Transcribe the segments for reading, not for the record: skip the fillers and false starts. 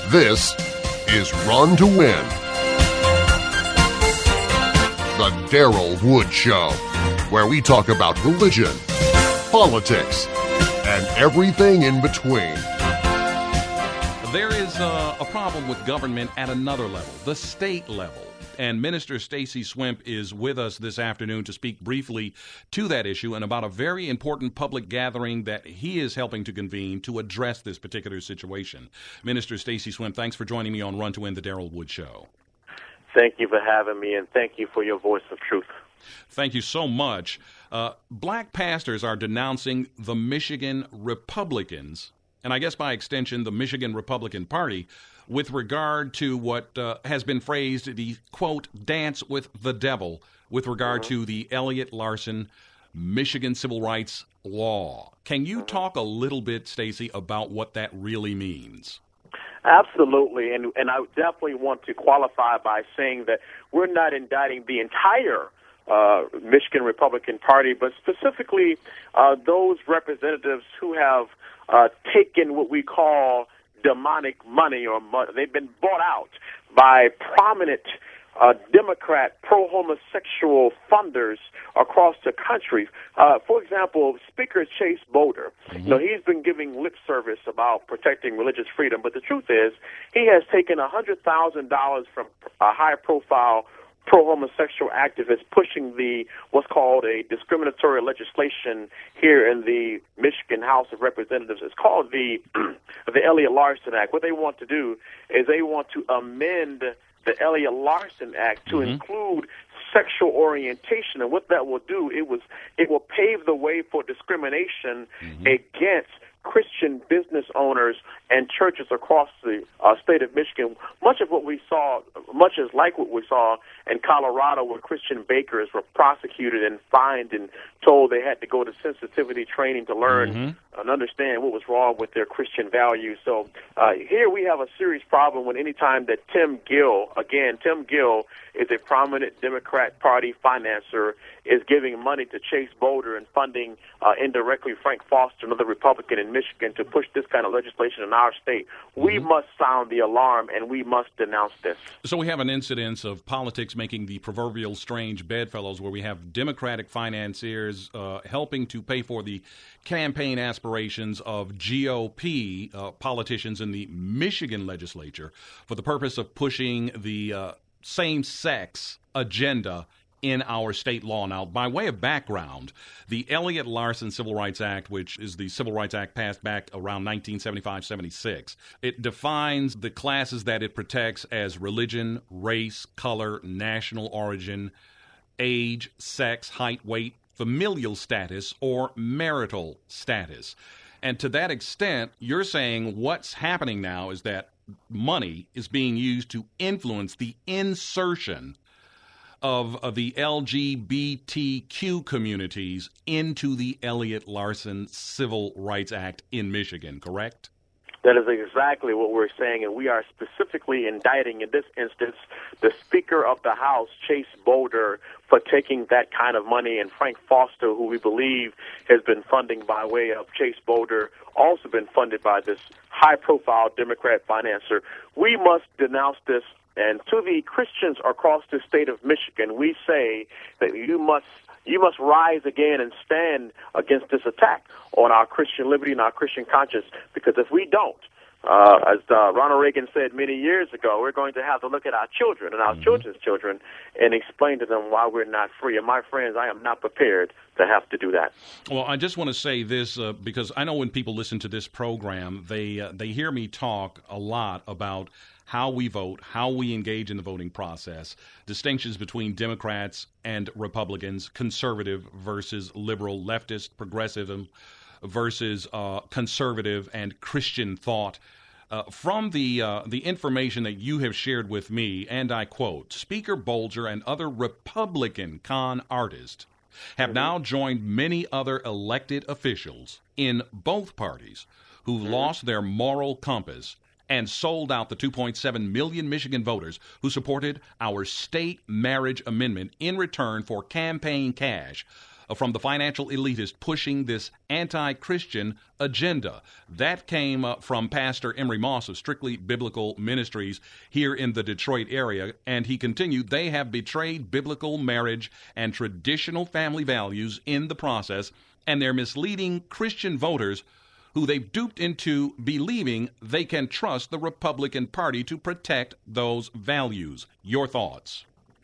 This is Run to Win. The Daryl Wood Show, where we talk about religion, politics, and everything in between. There is a problem with government at another level, the state level. And Minister Stacy Swimp is with us this afternoon to speak briefly to that issue and about a very important public gathering that he is helping to convene to address this particular situation. Minister Stacy Swimp, thanks for joining me on Run to Win, the Daryl Wood Show. Thank you for having me, and thank you for your voice of truth. Thank you so much. Black pastors are denouncing the Michigan Republicans, and I guess by extension the Michigan Republican Party, with regard to what has been phrased the, quote, dance with the devil with regard to the Elliott Larson Michigan civil rights law. Can you talk a little bit, Stacy, about what that really means? Absolutely, and I definitely want to qualify by saying that we're not indicting the entire Michigan Republican Party, but specifically those representatives who have taken what we call demonic money, or they've been bought out by prominent Democrat pro-homosexual funders across the country. For example, Speaker Chase Boulder, he's been giving lip service about protecting religious freedom, but the truth is he has taken $100,000 from a high-profile pro-homosexual activists pushing what's called a discriminatory legislation here in the Michigan House of Representatives. It's called the Elliott Larson Act. What they want to do is they want to amend the Elliott Larson Act to include sexual orientation, and what that will do, it will pave the way for discrimination against Christian business owners and churches across the state of Michigan. Much is like what we saw in Colorado, where Christian bakers were prosecuted and fined and told they had to go to sensitivity training to learn and understand what was wrong with their Christian values. So here we have a serious problem when any time that Tim Gill is a prominent Democrat Party financer, is giving money to Chase Boulder and funding indirectly Frank Foster, another Republican in Michigan, to push this kind of legislation in our state. We must sound the alarm, and we must denounce this. So we have an incidence of politics making the proverbial strange bedfellows, where we have Democratic financiers helping to pay for the campaign aspirations of GOP politicians in the Michigan legislature for the purpose of pushing the same-sex agenda in our state law. Now, by way of background, the Elliott Larson Civil Rights Act, which is the Civil Rights Act passed back around 1975-76, it defines the classes that it protects as religion, race, color, national origin, age, sex, height, weight, familial status, or marital status. And to that extent, you're saying what's happening now is that money is being used to influence the insertion of the LGBTQ communities into the Elliott Larson Civil Rights Act in Michigan, correct? That is exactly what we're saying, and we are specifically indicting, in this instance, the Speaker of the House, Chase Boulder, for taking that kind of money, and Frank Foster, who we believe has been funding by way of Chase Boulder, also been funded by this high-profile Democrat financer. We must denounce this, and to the Christians across the state of Michigan, we say that you must rise again and stand against this attack on our Christian liberty and our Christian conscience, because if we don't, as Ronald Reagan said many years ago, we're going to have to look at our children and our children's children and explain to them why we're not free. And my friends, I am not prepared to have to do that. Well, I just want to say this because I know when people listen to this program, they hear me talk a lot about how we vote, how we engage in the voting process, distinctions between Democrats and Republicans, conservative versus liberal, leftist, progressivism versus conservative and Christian thought. From the information that you have shared with me, and I quote, Speaker Boulder and other Republican con artists have now joined many other elected officials in both parties who've lost their moral compass and sold out the 2.7 million Michigan voters who supported our state marriage amendment in return for campaign cash from the financial elitist pushing this anti-Christian agenda. That came from Pastor Emery Moss of Strictly Biblical Ministries here in the Detroit area, and he continued, they have betrayed biblical marriage and traditional family values in the process, and they're misleading Christian voters who they've duped into believing they can trust the Republican Party to protect those values. Your thoughts?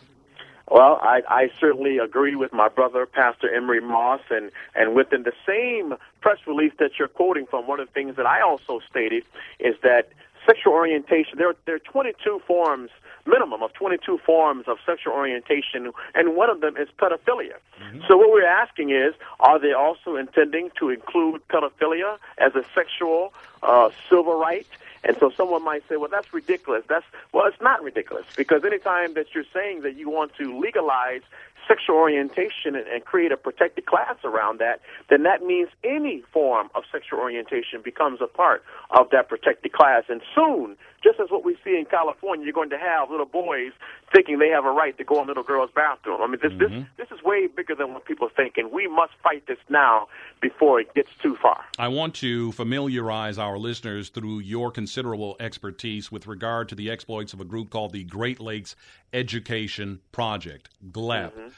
Well, I certainly agree with my brother, Pastor Emery Moss, and within the same press release that you're quoting from, one of the things that I also stated is that sexual orientation, there are 22 forms, minimum of 22 forms of sexual orientation, and one of them is pedophilia. Mm-hmm. So what we're asking is, are they also intending to include pedophilia as a sexual civil right? And so someone might say, well, that's ridiculous. Well, it's not ridiculous, because anytime that you're saying that you want to legalize sexual orientation and create a protected class around that, then that means any form of sexual orientation becomes a part of that protected class. And soon, just as what we see in California, you're going to have little boys thinking they have a right to go in little girls' bathroom. I mean, this is way bigger than what people think, and we must fight this now before it gets too far. I want to familiarize our listeners through your considerable expertise with regard to the exploits of a group called the Great Lakes Education Project, GLEP. Mm-hmm.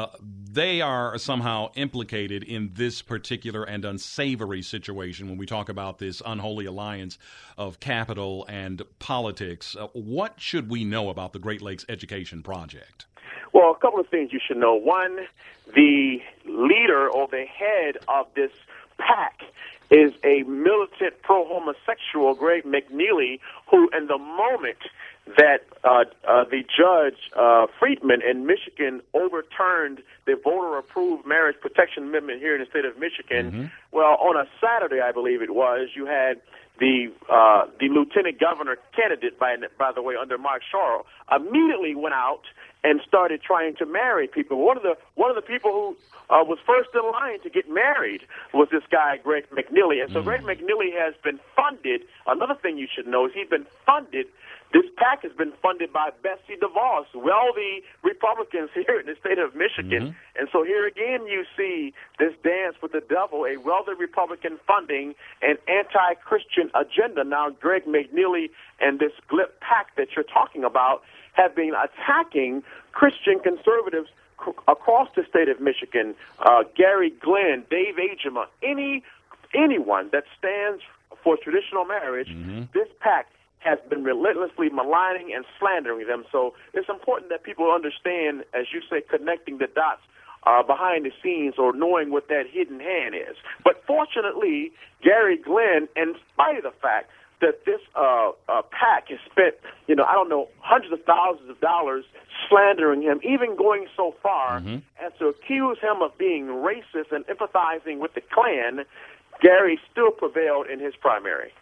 They are somehow implicated in this particular and unsavory situation when we talk about this unholy alliance of capital and politics. What should we know about the Great Lakes Education Project? Well, a couple of things you should know. One, the leader or the head of this PAC is a militant pro-homosexual, Greg McNeely, who in the moment that the judge, Friedman in Michigan, overturned the voter-approved marriage protection amendment here in the state of Michigan. Mm-hmm. Well, on a Saturday, I believe it was, you had the lieutenant governor candidate, by the way, under Mark Schorl, immediately went out and started trying to marry people. One of the people who was first in line to get married was this guy, Greg McNeely. And so Greg McNeely has been funded. Another thing you should know is he's been funded. This PAC has been funded by Betsy DeVos, wealthy Republicans here in the state of Michigan. Mm-hmm. And so here again you see this dance with the devil, a wealthy Republican funding an anti-Christian agenda. Now, Greg McNeely and this GLEP PAC that you're talking about have been attacking Christian conservatives across the state of Michigan. Gary Glenn, Dave Agema, anyone that stands for traditional marriage, mm-hmm. This PAC has been relentlessly maligning and slandering them. So it's important that people understand, as you say, connecting the dots behind the scenes or knowing what that hidden hand is. But fortunately, Gary Glenn, in spite of the fact that this PAC has spent, hundreds of thousands of dollars slandering him, even going so far mm-hmm. as to accuse him of being racist and empathizing with the Klan, Gary still prevailed in his primary.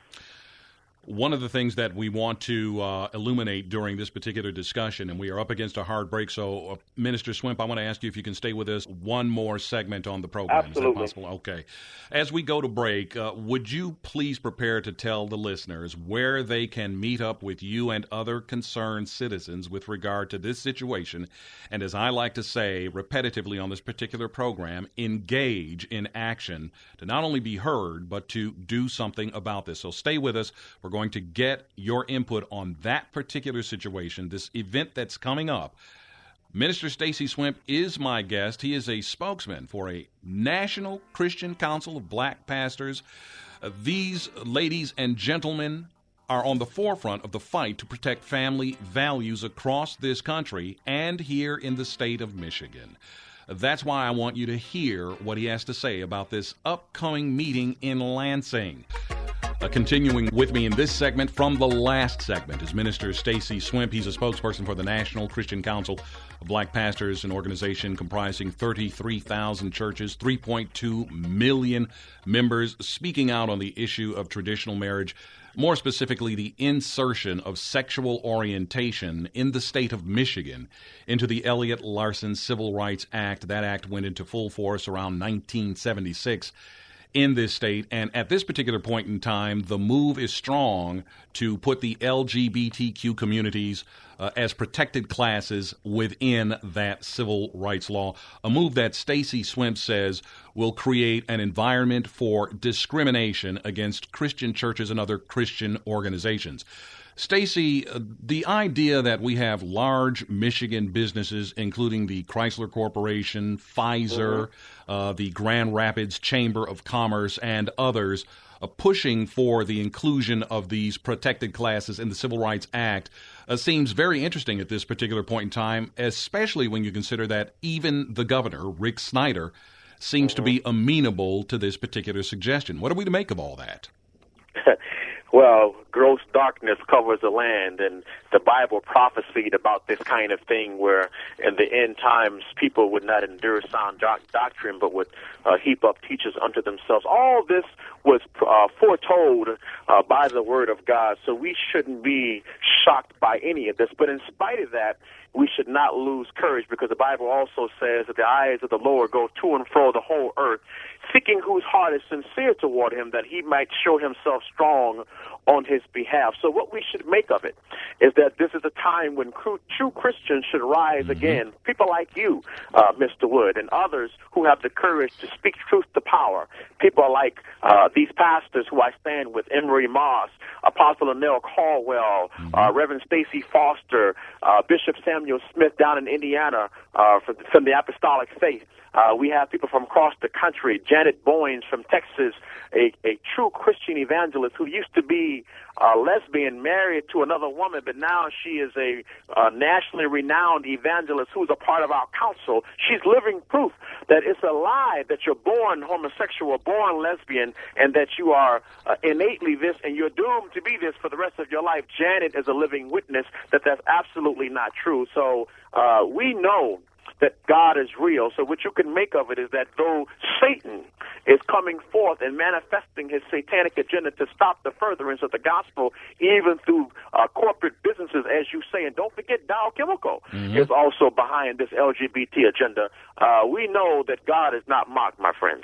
One of the things that we want to illuminate during this particular discussion, and we are up against a hard break, so Minister Swimp, I want to ask you if you can stay with us one more segment on the program. Absolutely. Is that possible? Okay. As we go to break, would you please prepare to tell the listeners where they can meet up with you and other concerned citizens with regard to this situation, and as I like to say repetitively on this particular program, engage in action to not only be heard, but to do something about this. So stay with us. We're going to get your input on that particular situation, this event that's coming up. Minister Stacy Swimp is my guest. He is a spokesman for a National Christian Council of Black Pastors. These ladies and gentlemen are on the forefront of the fight to protect family values across this country and here in the state of Michigan. That's why I want you to hear what he has to say about this upcoming meeting in Lansing. Continuing with me in this segment from the last segment is Minister Stacy Swimp. He's a spokesperson for the National Christian Council of Black Pastors, an organization comprising 33,000 churches, 3.2 million members, speaking out on the issue of traditional marriage, more specifically the insertion of sexual orientation in the state of Michigan into the Elliott Larson Civil Rights Act. That act went into full force around 1976. in this state. And at this particular point in time, the move is strong to put the LGBTQ communities as protected classes within that civil rights law, a move that Stacy Swimp says will create an environment for discrimination against Christian churches and other Christian organizations. Stacy, the idea that we have large Michigan businesses, including the Chrysler Corporation, Pfizer, the Grand Rapids Chamber of Commerce, and others, pushing for the inclusion of these protected classes in the Civil Rights Act seems very interesting at this particular point in time, especially when you consider that even the governor, Rick Snyder, seems to be amenable to this particular suggestion. What are we to make of all that? Well, gross darkness covers the land, and the Bible prophesied about this kind of thing where in the end times people would not endure sound doctrine but would heap up teachers unto themselves. All this was foretold by the Word of God, so we shouldn't be shocked by any of this. But in spite of that, we should not lose courage, because the Bible also says that the eyes of the Lord go to and fro the whole earth, seeking whose heart is sincere toward him, that he might show himself strong on his behalf. So what we should make of it is that this is a time when true Christians should rise again. People like you, Mr. Wood, and others who have the courage to speak truth to power. People like these pastors who I stand with, Emery Moss, Apostle Anel Caldwell, Reverend Stacy Foster, Bishop Samuel Smith down in Indiana from the Apostolic Faith. We have people from across the country, Janet Boynes from Texas, a true Christian evangelist who used to be a lesbian married to another woman, but now she is a nationally renowned evangelist who's a part of our council. She's living proof that it's a lie that you're born homosexual, born lesbian, and that you are innately this and you're doomed to be this for the rest of your life. Janet is a living witness that that's absolutely not true. So we know that God is real. So what you can make of it is that though Satan is coming forth and manifesting his satanic agenda to stop the furtherance of the gospel, even through corporate businesses, as you say, and don't forget Dow Chemical is also behind this LGBT agenda. We know that God is not mocked, my friends.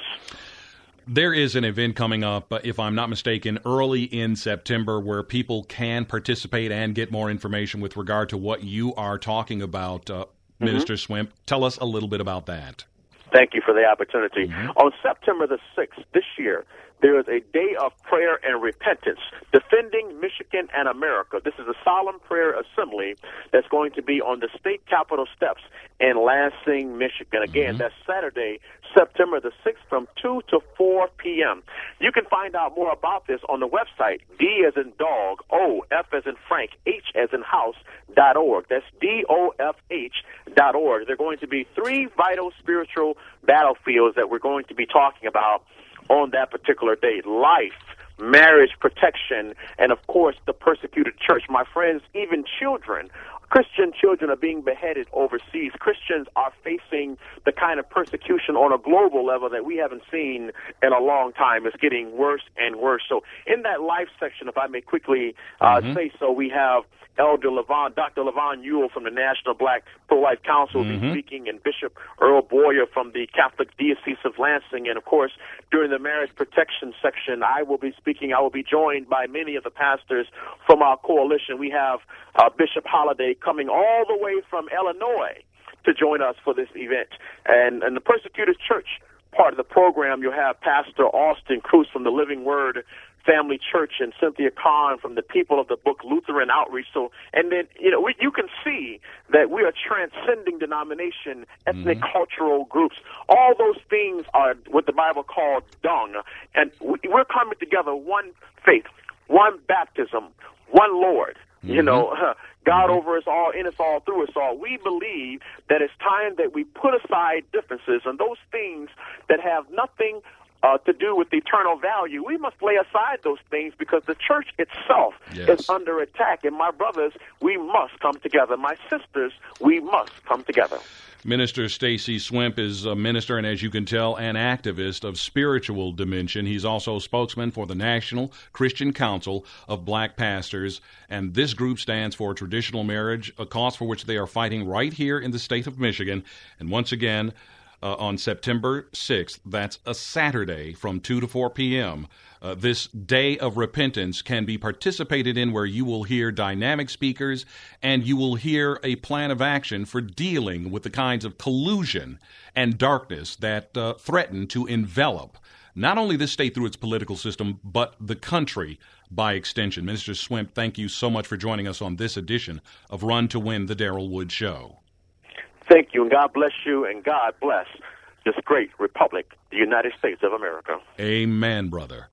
There is an event coming up, if I'm not mistaken, early in September where people can participate and get more information with regard to what you are talking about, Minister Swimp. Tell us a little bit about that. Thank you for the opportunity. On September the 6th this year, there is a day of prayer and repentance, defending Michigan and America. This is a solemn prayer assembly that's going to be on the state capitol steps in Lansing, Michigan. Again, that's Saturday, September the 6th from 2 to 4 p.m. You can find out more about this on the website, D as in dog, O, F as in Frank, H as in house.org. That's DOFH.org. There are going to be 3 vital spiritual battlefields that we're going to be talking about on that particular day: life, marriage protection, and of course the persecuted church. My friends, even children, Christian children, are being beheaded overseas. Christians are facing the kind of persecution on a global level that we haven't seen in a long time. It's getting worse and worse. So in that life section, if I may quickly say so, we have Elder Dr. Levon Ewell from the National Black Pro-Life Council will be speaking, and Bishop Earl Boyer from the Catholic Diocese of Lansing. And, of course, during the marriage protection section, I will be speaking. I will be joined by many of the pastors from our coalition. We have Bishop Holliday coming all the way from Illinois to join us for this event. And the persecuted church part of the program, you'll have Pastor Austin Cruz from the Living Word Family Church and Cynthia Kahn from the People of the Book Lutheran Outreach. So, and then, you can see that we are transcending denomination, ethnic, cultural groups. All those things are what the Bible calls dung. And we're coming together, one faith, one baptism, one Lord. God over us all, in us all, through us all. We believe that it's time that we put aside differences and those things that have nothing to do with eternal value. We must lay aside those things because the church itself is under attack. And my brothers, we must come together. My sisters, we must come together. Minister Stacy Swimp is a minister and, as you can tell, an activist of spiritual dimension. He's also spokesman for the National Christian Council of Black Pastors, and this group stands for traditional marriage, a cause for which they are fighting right here in the state of Michigan. And once again, on September 6th. That's a Saturday from 2 to 4 p.m. This day of repentance can be participated in where you will hear dynamic speakers and you will hear a plan of action for dealing with the kinds of collusion and darkness that threaten to envelop not only this state through its political system, but the country by extension. Minister Swimp, thank you so much for joining us on this edition of Run to Win, the Daryl Wood Show. Thank you, and God bless you, and God bless this great republic, the United States of America. Amen, brother.